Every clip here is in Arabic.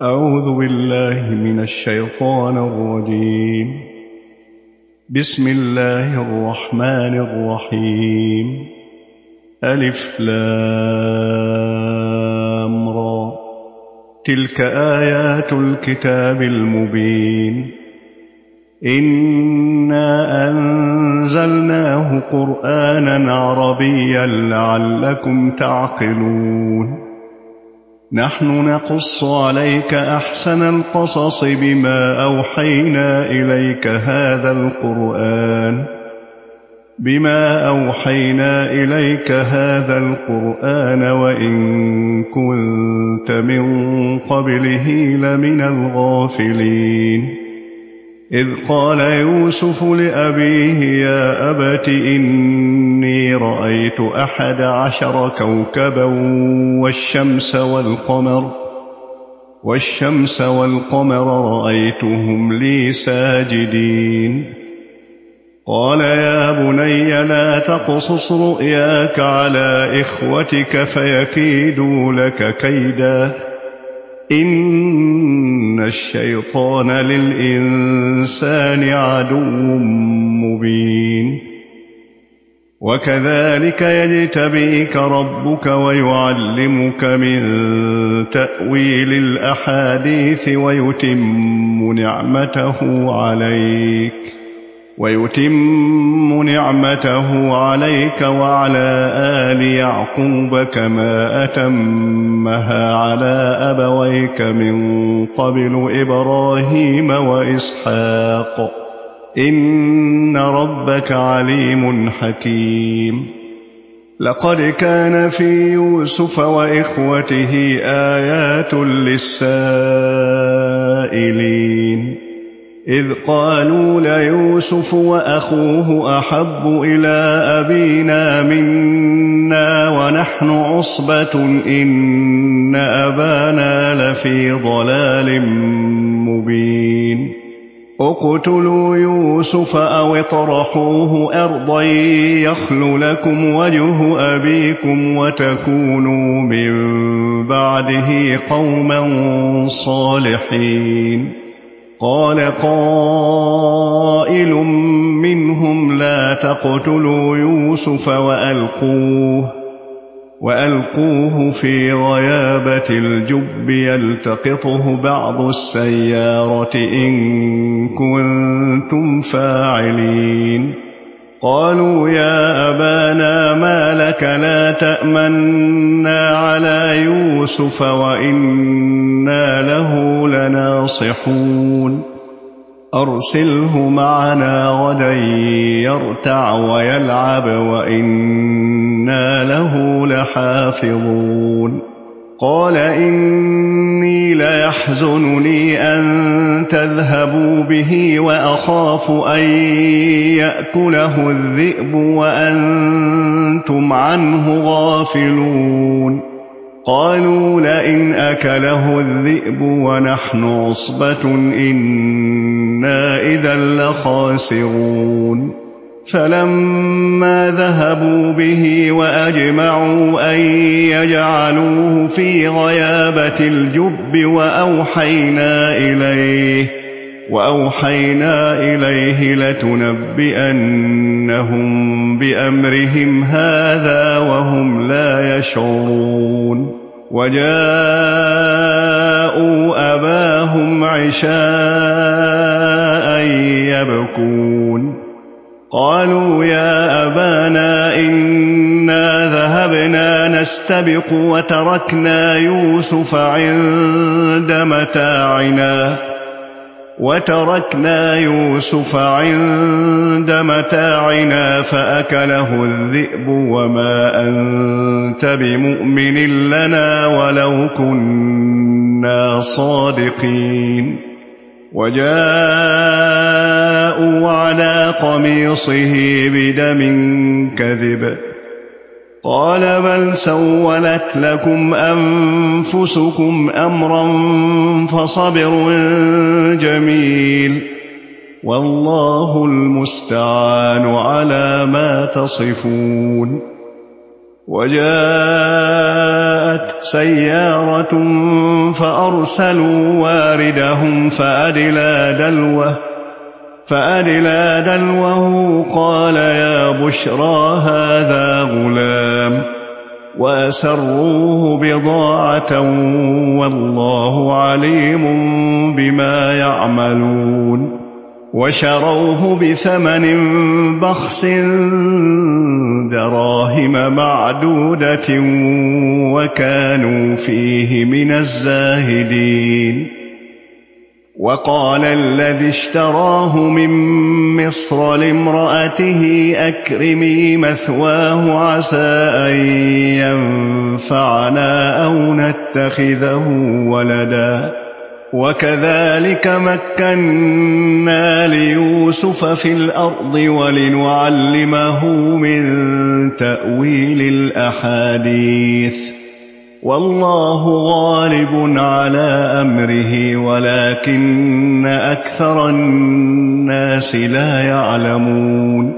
أعوذ بالله من الشيطان الرجيم. بسم الله الرحمن الرحيم. ألف لام را. تلك آيات الكتاب المبين. إنا أنزلناه قرآنا عربيا لعلكم تعقلون. نحن نقص عليك أحسن القصص بما أوحينا إليك هذا القرآن وإن كنت من قبله لمن الغافلين. إذ قال يوسف لأبيه يا أبت إني رأيت 11 كوكبا والشمس والقمر رأيتهم لي ساجدين. قال يا بني لا تقصص رؤياك على إخوتك فيكيدوا لك كيدا إن الشيطان للإنسان عدو مبين. وكذلك يجتبيك ربك ويعلمك من تأويل الأحاديث ويتم نعمته عليك وعلى آل يعقوب كما أتمها على أبويك من قبل إبراهيم وإسحاق إن ربك عليم حكيم. لقد كان في يوسف وإخوته آيات للسائلين إذ قالوا ليوسف وأخوه أحب إلى أبينا منا ونحن عصبة إن أبانا لفي ضلال مبين. اقتلوا يوسف أو اطرحوه أرضا يخل لكم وجه أبيكم وتكونوا من بعده قوما صالحين. قال قائل منهم لا تقتلوا يوسف وألقوه في غيابة الجب يلتقطه بعض السيارة إن كنتم فاعلين. قالوا يا أبانا ما لك لا تأمنا على يوسف وإنا له لناصحون. أرسله معنا غدا يرتع ويلعب وإنا له لحافظون. قال إني ليحزنني أن تذهبوا به وأخاف أن يأكله الذئب وأنتم عنه غافلون. قالوا لئن أكله الذئب ونحن عصبة إنا إذا لخاسرون. فلما لذهبوا به وأجمعوا أن يجعلوه في غيابة الجب وأوحينا إليه لتنبئنهم بأمرهم هذا وهم لا يشعرون. وجاءوا أباهم عشاء يبكون. قالوا يا أبانا إنا ذهبنا نستبق وتركنا يوسف عند متاعنا فأكله الذئب وما أنت بمؤمن لنا ولو كنا صادقين. وجاءوا على قميصه بدم كذب. قال بل سولت لكم أنفسكم أمرا فصبر جميل والله المستعان على ما تصفون. وجاءت سيارة فأرسلوا واردهم فأدلى دلوه قال يا بشرى هذا غلام وأسروه بضاعة والله عليم بما يعملون وشروه بثمن بخس دراهم معدودة وكانوا فيه من الزاهدين. وقال الذي اشتراه من مصر لامرأته أكرمي مثواه عسى أن ينفعنا أو نتخذه ولدا وكذلك مكنا ليوسف في الأرض ولنعلمه من تأويل الأحاديث والله غالب على أمره ولكن أكثر الناس لا يعلمون.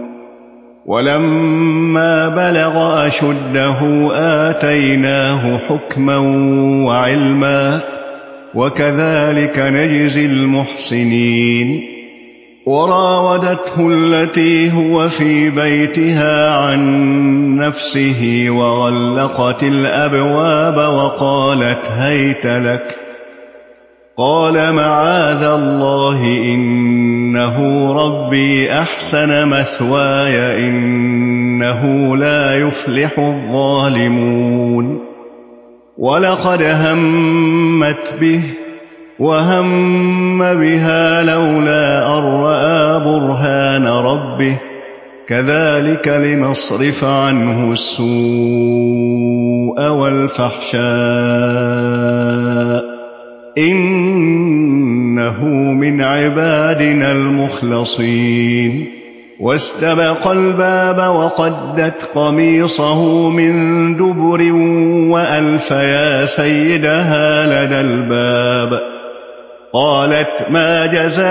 ولما بلغ أشده آتيناه حكما وعلما وكذلك نجزي المحسنين. وراودته التي هو في بيتها عن نفسه وغلقت الأبواب وقالت هيت لك قال معاذ الله إنه ربي أحسن مثواي إنه لا يفلح الظالمون. ولقد همت به وهم بها لولا أن رأى برهان ربه كذلك لنصرف عنه السوء والفحشاء إنه من عبادنا المخلصين. واستبق الباب وقدت قميصه من دبر وألف يا سيدها لدى الباب قالت ما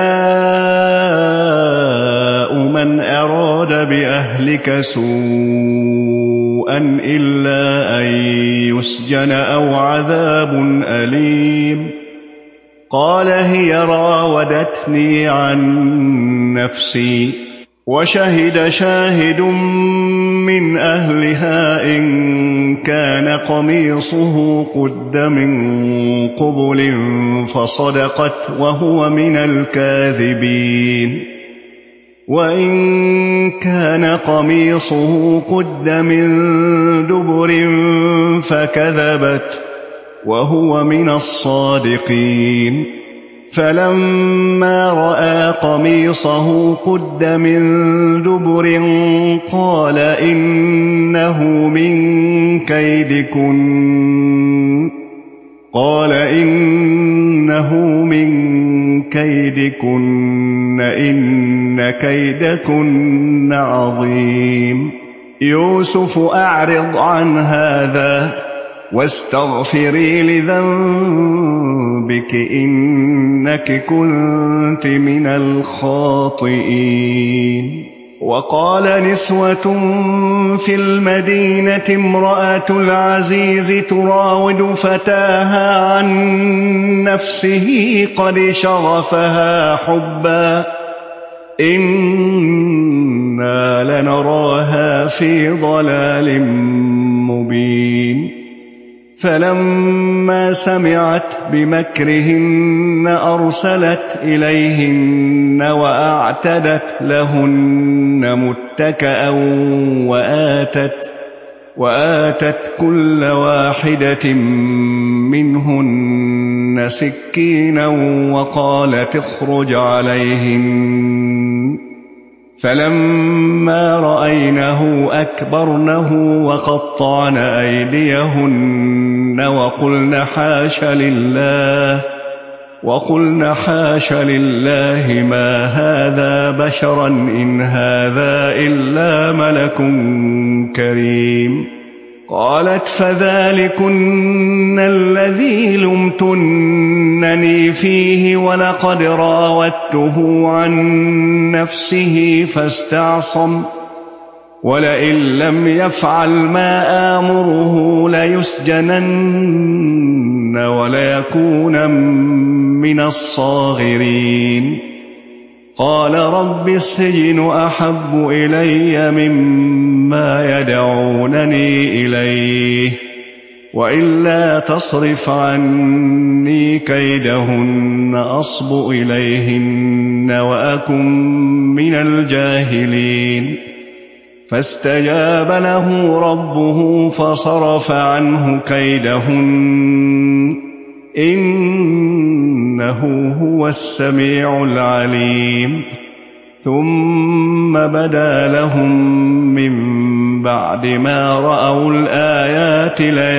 جزاء من أراد بأهلك سوءا إلا أن يسجن أو عذاب أليم. قال هي راودتني عن نفسي وشهد شاهد من أهلها إن كان قميصه قد من قبل فصدقت وهو من الكاذبين وإن كان قميصه قد من دبر فكذبت وهو من الصادقين. فلما رأى قميصه قد من دبر قال إنه من كيدكن إن كيدكن عظيم. يوسف أعرض عن هذا واستغفري لذنبك إنك كنت من الخاطئين. وقال نسوة في المدينة امرأة العزيز تراود فتاها عن نفسه قد شغفها حبا إنا لنراها في ضلال مبين. فلما سمعت بمكرهن أرسلت إليهن وأعتدت لهن متكأ وآتت كل واحدة منهن سكينا وقالت اخرج عليهن. فلما رأينه أكبرنه وقطعن أيديهن وقلن حاش لله ما هذا بشرا إن هذا إلا ملك كريم. قالت فذلكن الذي لمتنني فيه ولقد راودته عن نفسه ولئن لم يفعل ما آمره ليسجنن وليكونن من الصاغرين. قال رب السجن أحب إلي مما يدعونني إليه، وإلا تصرف عني كيدهن أصب إليهن وأكن من الجاهلين. فاستجاب له ربه فصرف عنه كيدهن، إنه هو السميع العليم. ثم بدا لهم من بعد ما رأوا الآيات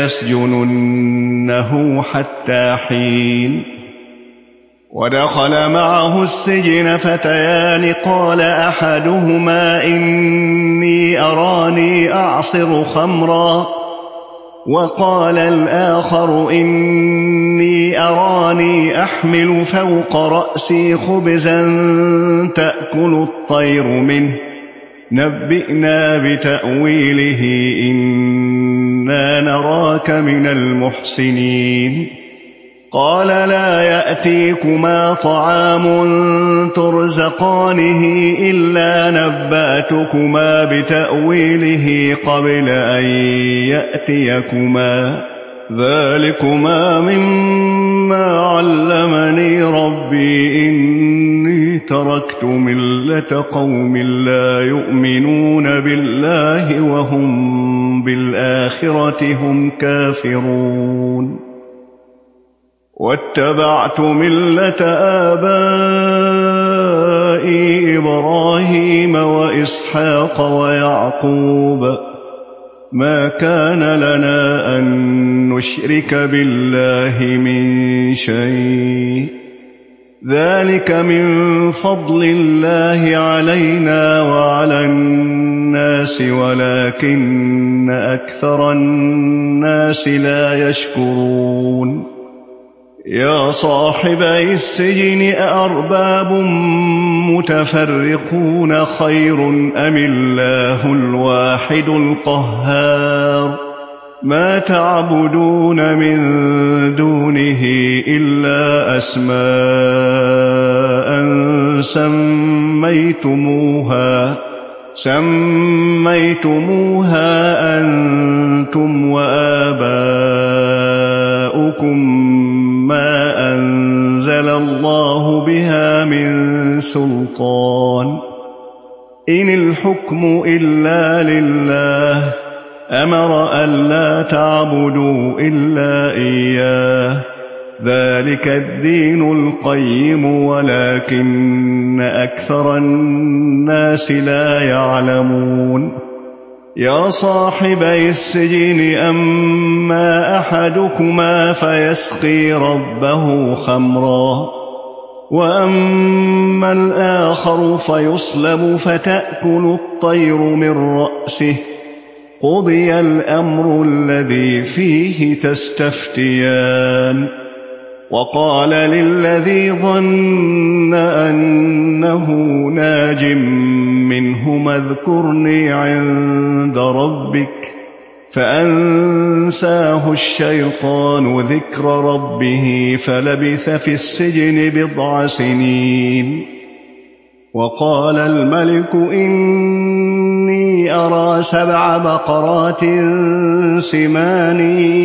ليسجننه حتى حين. ودخل معه السجن فتيان، قال أحدهما إني أراني أعصر خمرا، وقال الآخر إني أراني أحمل فوق رأسي خبزا تأكل الطير منه، نبئنا بتأويله إنا نراك من المحسنين. قال لا يأتيكما طعام ترزقانه إلا نبأتكما بتأويله قبل أن يأتيكما، ذلكما مما علمني ربي، إني تركت ملة قوم لا يؤمنون بالله وهم بالآخرة هم كافرون. واتبعت ملة آبائي إبراهيم وإسحاق ويعقوب، ما كان لنا أن نشرك بالله من شيء، ذلك من فضل الله علينا وعلى الناس ولكن أكثر الناس لا يشكرون. يا صاحبي السجن أأرباب متفرقون خير أم الله الواحد القهار؟ ما تعبدون من دونه إلا أسماء سميتموها أنتم وآباؤكم ما أنزل الله بها من سلطان، إن الحكم إلا لله، أمر ألا تعبدوا إلا إياه، ذلك الدين القيم ولكن أكثر الناس لا يعلمون. يا صاحبي السجن أما أحدكما فيسقي ربه خمرا، وأما الآخر فيصلب فتأكل الطير من رأسه، قضي الأمر الذي فيه تستفتيان. وقال للذي ظن أنه ناج منهما اذكرني عند ربك، فأنساه الشيطان ذكر ربه فلبث في السجن 9 سنين. وقال الملك إني أرى 7 بقرات سمان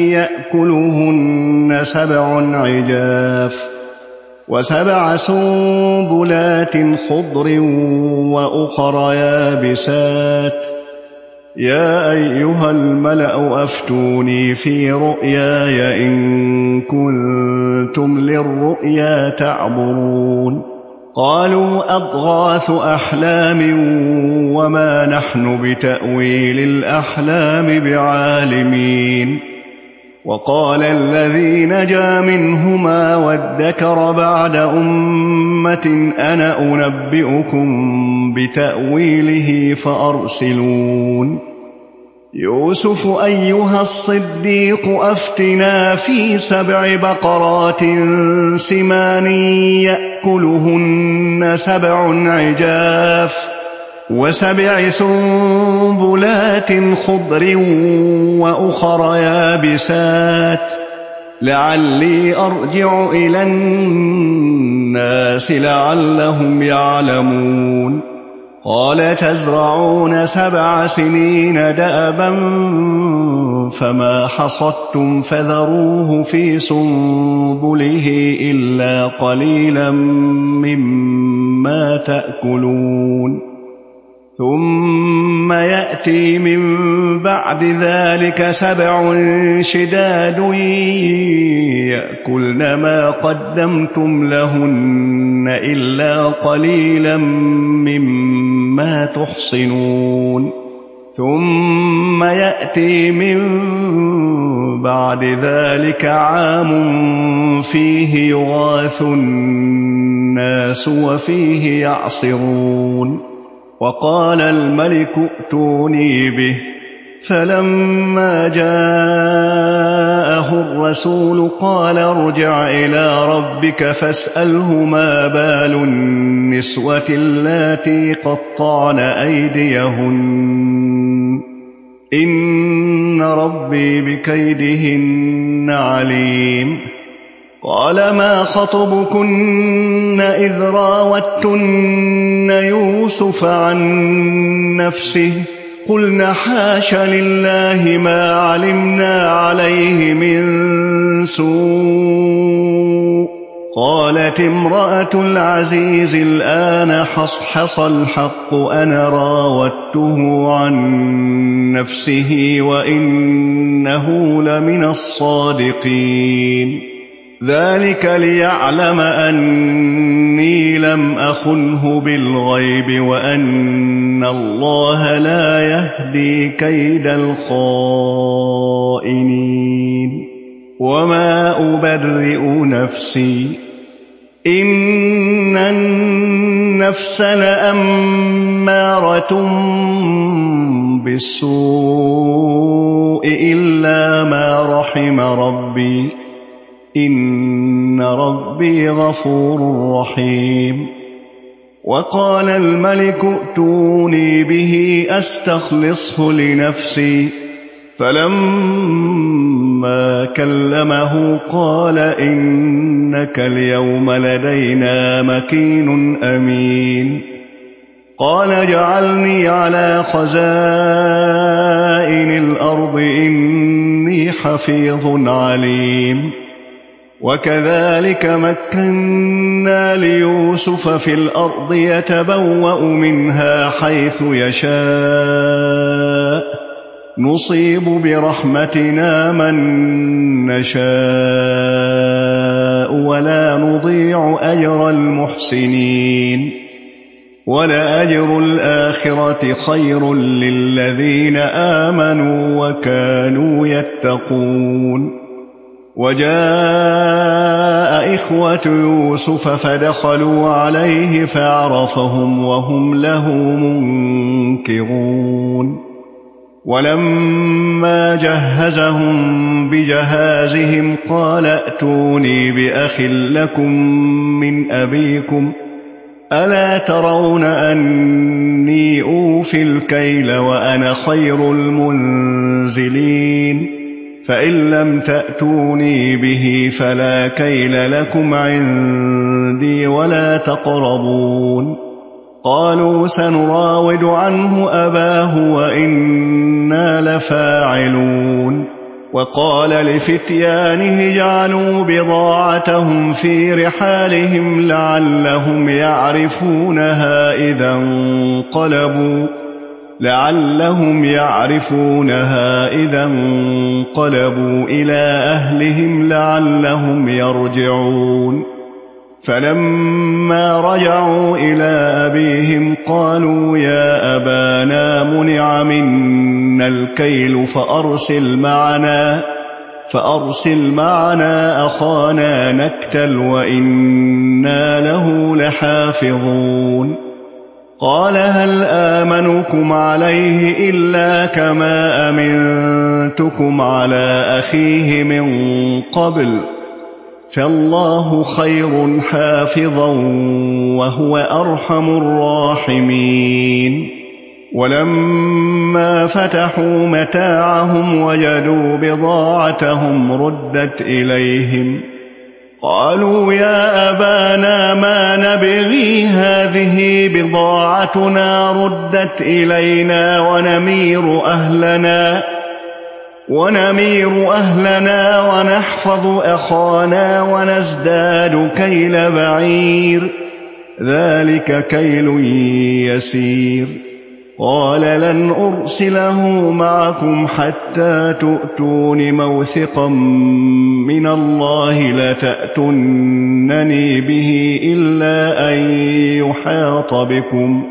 يأكلهن 7 عجاف، و7 سنبلات خضر وأخر يابسات. يا أيها الملأ أفتوني في رؤياي إن كنتم للرؤيا تعبرون. قالوا أضغاث أحلام وما نحن بتأويل الأحلام بعالمين. وقال الذي نجا منهما وادكر بعد أمة أنا أنبئكم بتأويله فأرسلون. يوسف أيها الصديق أفتنا في 7 بقرات سمان يأكلهن 7 عجاف، وسبع سنبلات خضر وأخر يابسات لعلي أرجع إلى الناس لعلهم يعلمون قال تزرعون 7 سنين دأبا فما حصدتم فذروه في سنبله إلا قليلا مما تأكلون ثم يأتي من بعد ذلك 7 شداد يأكلن ما قدمتم لهن إلا قليلا مما تحصنون ثم يأتي من بعد ذلك عام فيه يغاث الناس وفيه يعصرون وقال الملك ائتوني به فلما جاءه الرسول قال ارجع إلى ربك فاسأله ما بال النسوة اللاتي قطعن أيديهن إن ربي بكيدهن عليم قال ما خطبكن إذ راوتن يوسف عن نفسه قلنا حاش لله ما علمنا عليه من سوء قالت امرأة العزيز الآن حصحص الحق أنا راودته عن نفسه وإنه لمن الصادقين ذلك ليعلم أني لم أخنه بالغيب وأن الله لا يهدي كيد الخائنين وما أبرئ نفسي إن النفس لأمارة بالسوء إلا ما رحم ربي إن ربي غفور رحيم وقال الملك ائتوني به أستخلصه لنفسي فلما كلمه قال إنك اليوم لدينا مكين أمين قال اجعلني على خزائن الأرض إني حفيظ عليم وكذلك مكنا ليوسف في الأرض يتبوأ منها حيث يشاء نصيب برحمتنا من نشاء ولا نضيع أجر المحسنين ولأجر الآخرة خير للذين آمنوا وكانوا يتقون وجاء إخوة يوسف فدخلوا عليه فعرفهم وهم له منكرون ولما جهزهم بجهازهم قال ائتوني بأخ لكم من أبيكم ألا ترون أني أوفي الكيل وأنا خير المنزلين فإن لم تأتوني به فلا كيل لكم عندي ولا تقربون قالوا سنراود عنه أباه وإنا لفاعلون وقال لفتيانه جعلوا بضاعتهم في رحالهم لعلهم يعرفونها إذا انقلبوا إلى أهلهم لعلهم يرجعون فلما رجعوا إلى أبيهم قالوا يا أبانا منع منا الكيل فأرسل معنا أخانا نكتل وإنا له لحافظون قال هل آمنكم عليه إلا كما أمنتكم على أخيه من قبل فالله خير حافظا وهو أرحم الراحمين ولما فتحوا متاعهم وجدوا بضاعتهم ردت إليهم قالوا يا أبانا ما نبغي هذه بضاعتنا ردت إلينا ونمير أهلنا ونحفظ أخانا ونزداد كيل بعير ذلك كيل يسير قال لن أرسله معكم حتى تؤتون موثقا من الله لتأتونني به إلا أن يحاط بكم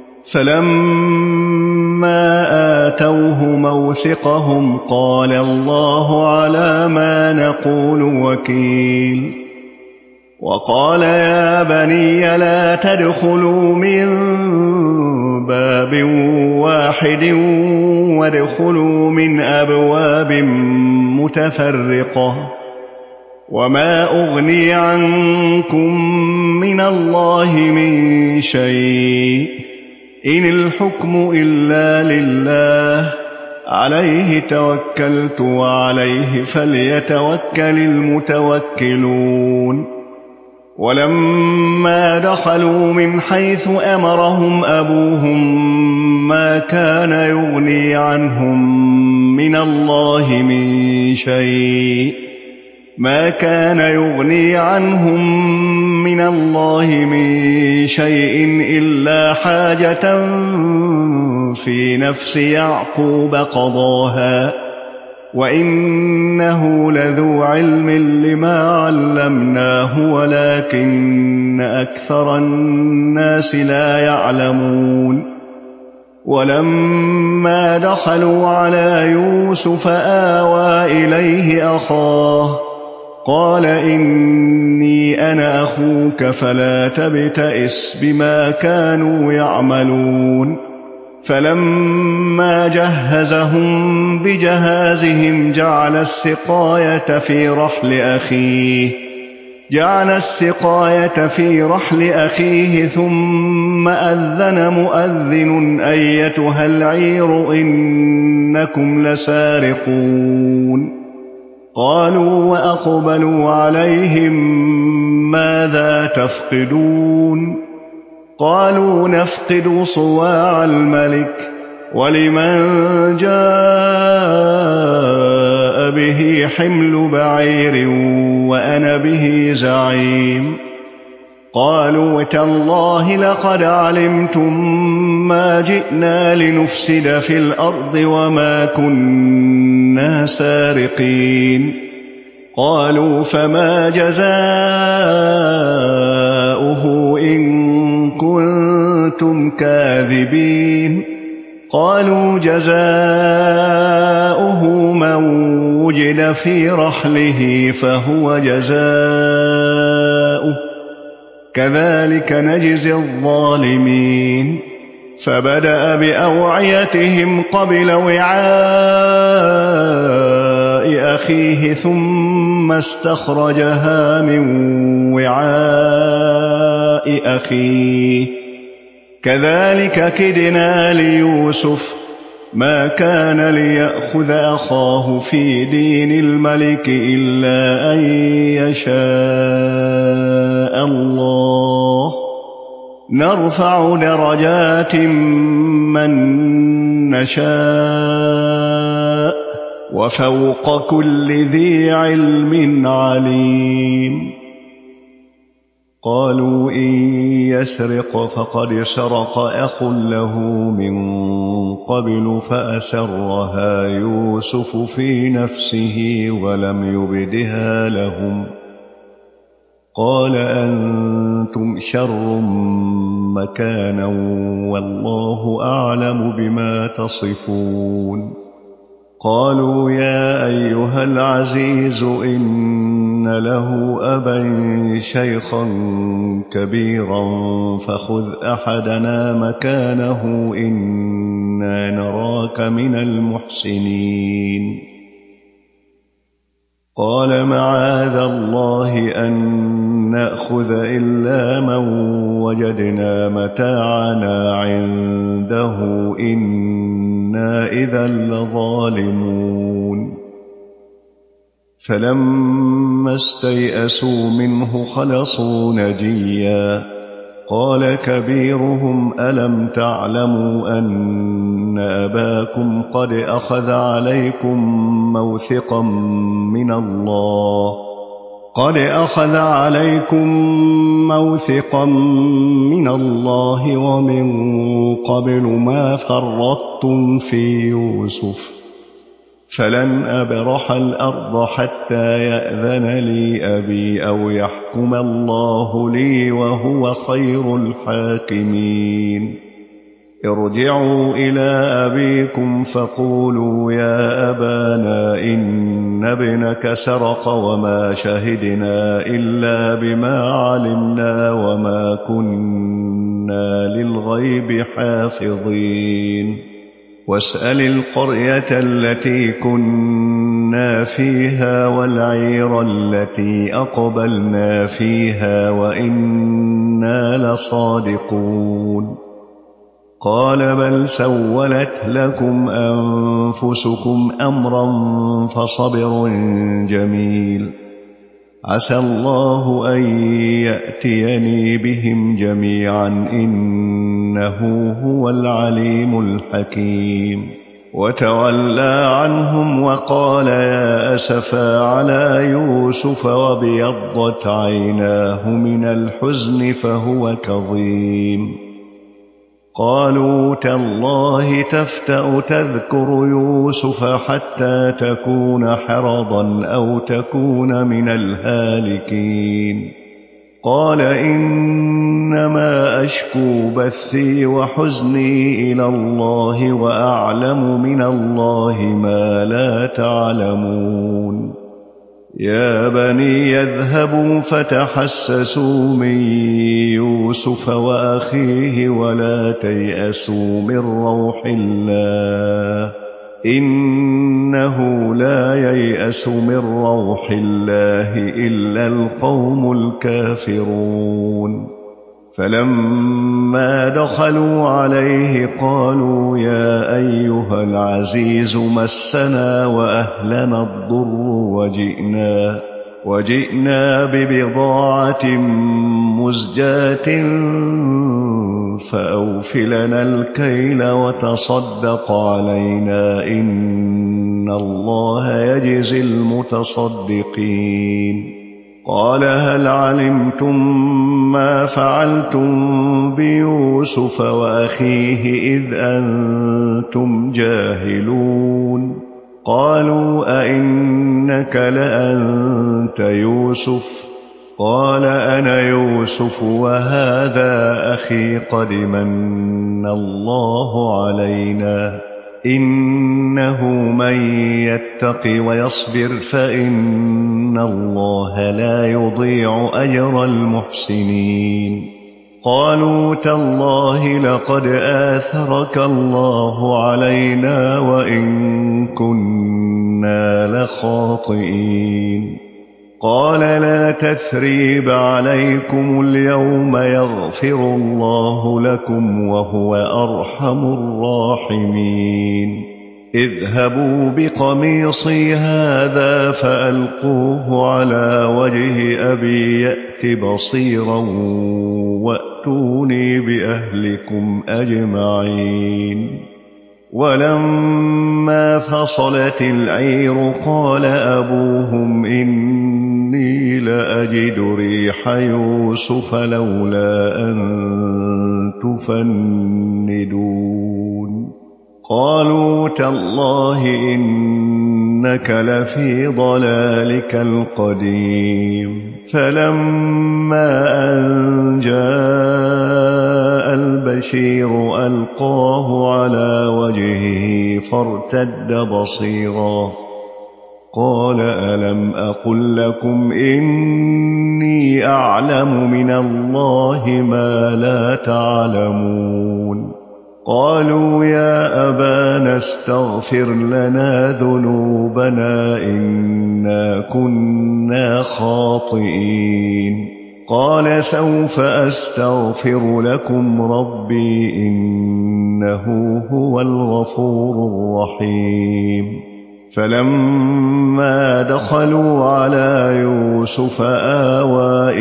فلما آتوه موثقهم قال الله على ما نقول وكيل وقال يا بني لا تدخلوا من باب واحد وادخلوا من أبواب متفرقة وما أغني عنكم من الله من شيء إن الحكم إلا لله عليه توكلت وعليه فليتوكل المتوكلون ولما دخلوا من حيث أمرهم أبوهم ما كان يغني عنهم من الله من شيء إلا حاجة في نفس يعقوب قضاها وإنه لذو علم لما علمناه ولكن أكثر الناس لا يعلمون ولما دخلوا على يوسف آوى إليه أخاه قال إني أنا أخوك فلا تبتئس بما كانوا يعملون فلما جهزهم بجهازهم جعل السقاية في رحل أخيه ثم أذن مؤذن أيتها العير إنكم لسارقون قالوا وأقبلوا عليهم ماذا تفقدون قالوا نفقد صواع الملك ولمن جاء به حمل بعير وأنا به زعيم قالوا تالله لقد علمتم ما جئنا لنفسد في الأرض وما كنا سارقين قالوا فما جزاؤه إن كنتم كاذبين قالوا جزاؤه من وجد في رحله فهو جزاؤه كذلك نجزي الظالمين فبدأ بأوعيتهم قبل وعاء أخيه ثم استخرجها من وعاء أخيه كذلك كدنا ليوسف ما كان ليأخذ أخاه في دين الملك إلا أن يشاء الله نرفع درجات من نشاء وفوق كل ذي علم عليم قالوا إن يسرق فقد سرق أخ له من قبل فأسرها يوسف في نفسه ولم يبدها لهم قال أنتم شر مكانا والله أعلم بما تصفون قالوا يا أيها العزيز إن له أبا شيخا كبيرا فخذ أحدنا مكانه إنا نراك من المحسنين قال معاذ الله أن نأخذ إلا من وجدنا متاعنا عنده إنا إذا لظالمون فلما استيئسوا منه خلصوا نجيا قال كبيرهم ألم تعلموا أن أباكم قد أخذ عليكم موثقا من الله ومن قبل ما فرطتم في يوسف فلن أبرح الأرض حتى يأذن لي أبي أو يحكم الله لي وهو خير الحاكمين ارجعوا إلى أبيكم فقولوا يا أبانا إن ابنك سرق وما شهدنا إلا بما علمنا وما كنا للغيب حافظين واسأل القرية التي كنا فيها والعير التي أقبلنا فيها وإنا لصادقون قال بل سولت لكم أنفسكم أمرا فصبر جميل عسى الله أن يأتيني بهم جميعا إنه هو العليم الحكيم وتولى عنهم وقال يا أسفا على يوسف وابيضت عيناه من الحزن فهو كظيم قالوا تالله تفتأ تذكر يوسف حتى تكون حرضا أو تكون من الهالكين قال إنما أشكو بثي وحزني إلى الله وأعلم من الله ما لا تعلمون يا بني يذهبوا فتحسسوا من يوسف وأخيه ولا تيأسوا من روح الله إنه لا ييأس من روح الله إلا القوم الكافرون فلما دخلوا عليه قالوا يا أيها العزيز مسنا وأهلنا الضر وجئنا ببضاعة مزجاة فأوفلنا الكيل وتصدق علينا إن الله يجزي المتصدقين قال هل علمتم ما فعلتم بيوسف وأخيه إذ أنتم جاهلون قالوا أئنك لأنت يوسف قال أنا يوسف وهذا أخي قد من الله علينا إنه من يتق ويصبر فإن الله لا يضيع أجر المحسنين قالوا تالله لقد آثرك الله علينا وإن كنا لخاطئين قال لا تثريب عليكم اليوم يغفر الله لكم وهو أرحم الراحمين اذهبوا بقميصي هذا فألقوه على وجه أبي يأت بصيرا وأتوني بأهلكم أجمعين ولما فصلت العير قال أبوهم إني لأجد ريح يوسف لولا أن تفندون قالوا تالله إنك لفي ضلالك القديم فلما أن جاء البشير ألقاه على وجهه فارتد بصيرا قال ألم أقل لكم إني أعلم من الله ما لا تعلمون قالوا يا أبانا استغفر لنا ذنوبنا إنا كنا خاطئين. قال سوف أستغفر لكم ربي إنه هو الغفور الرحيم. فلما دخلوا على يوسف آوى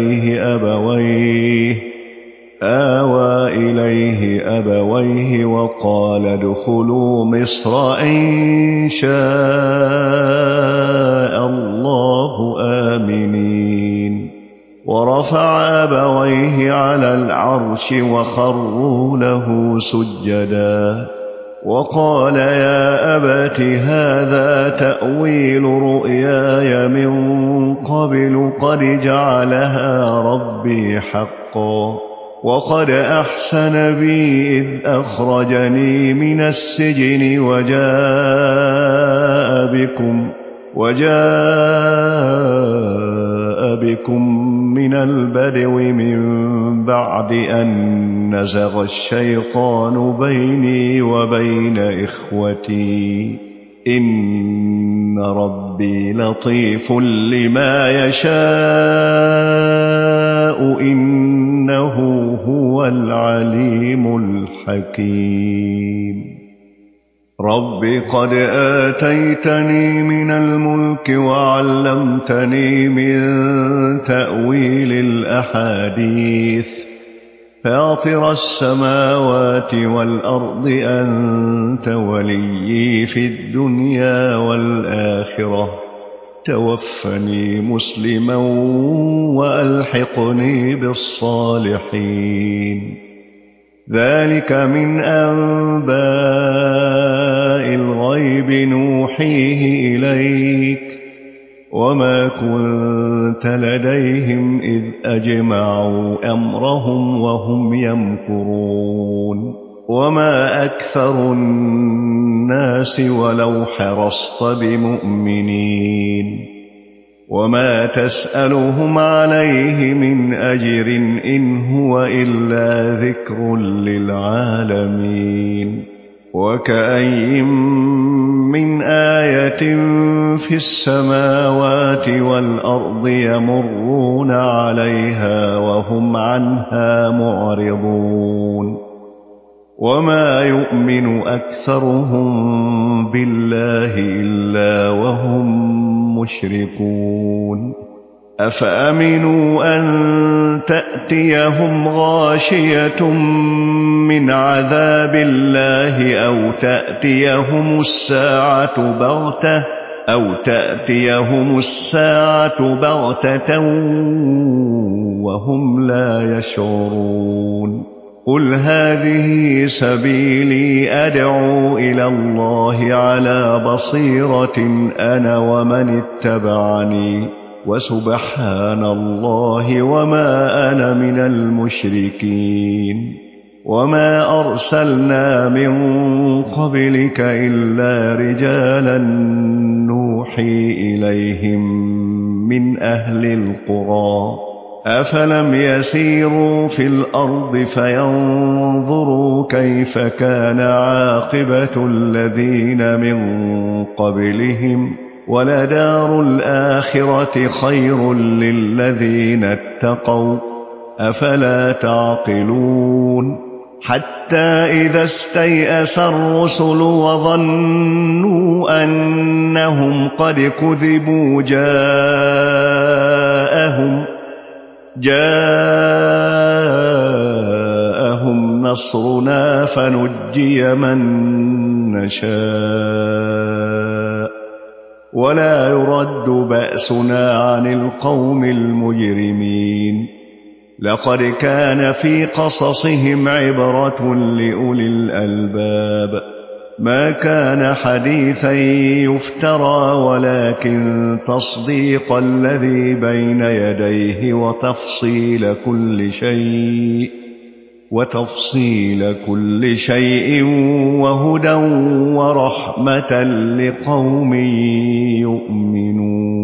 إليه أبويه وقال ادخلوا مصر إن شاء الله آمنين. ورفع أبويه على العرش وخروا له سجدا وقال يا أبت هذا تأويل رؤياي من قبل قد جعلها ربي حقا وقد أحسن بي إذ أخرجني من السجن وجاء بكم من البدو من بعد أن نزغ الشيطان بيني وبين إخوتي إن ربي لطيف لما يشاء إنه هو العليم الحكيم. رب قد آتيتني من الملك وعلمتني من تأويل الأحاديث فاطر السماوات والأرض أنت وليي في الدنيا والآخرة توفني مسلما وألحقني بالصالحين. ذلك من أنباء الغيب نوحيه إليك وما كنت لديهم إذ أجمعوا أمرهم وهم يمكرون. وما أكثر الناس ولو حرصت بمؤمنين وما تسألهم عليه من أجر إن هو إلا ذكر للعالمين. وكأين من آية في السماوات والأرض يمرون عليها وهم عنها معرضون وما يؤمن أكثرهم بالله إلا وهم مشركون. أفأمنوا أن تأتيهم غاشية من عذاب الله أو تأتيهم الساعة بغتة وهم لا يشعرون. قل هذه سبيلي أدعو إلى الله على بصيرة أنا ومن اتبعني وسبحان الله وما أنا من المشركين. وما أرسلنا من قبلك إلا رجالا نوحي إليهم من أهل القرى أفلم يسيروا في الأرض فينظروا كيف كان عاقبة الذين من قبلهم ولدار الآخرة خير للذين اتقوا أفلا تعقلون. حتى إذا استيأس الرسل وظنوا أنهم قد كذبوا جاءهم نصرنا فنجي من نشاء ولا يرد بأسنا عن القوم المجرمين. لقد كان في قصصهم عبرة لأولي الألباب ما كان حديثا يفترى ولكن تصديق الذي بين يديه وتفصيل كل شيء وهدى ورحمة لقوم يؤمنون.